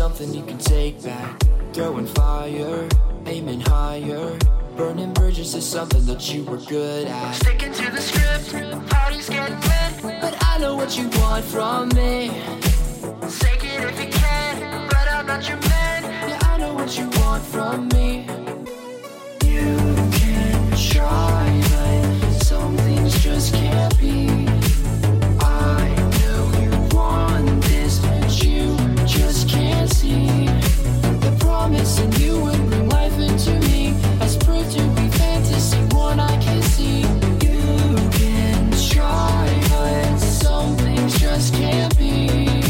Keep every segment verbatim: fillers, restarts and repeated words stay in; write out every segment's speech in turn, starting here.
something you can take back. Throwing fire, aiming higher. Burning bridges is something that you were good at. Sticking to the script, parties getting lit. But I know what you want from me. Take it if you can, but I'm not your man. Yeah, I know what you want from me. You can try, but some things just can't be. I know you want this, but you just can't see. The promise in you would bring life into me has proved to be fantasy, one I can see. You can try, but some things just can't be.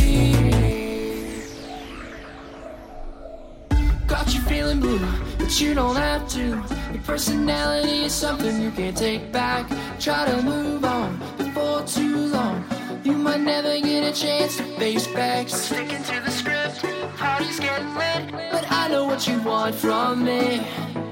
Got you feeling blue, but you don't have to. Your personality is something you can't take back. Try to move on before too long. You might never get a chance to face back. Sticking to the script, parties getting lit. But I know what you want from me.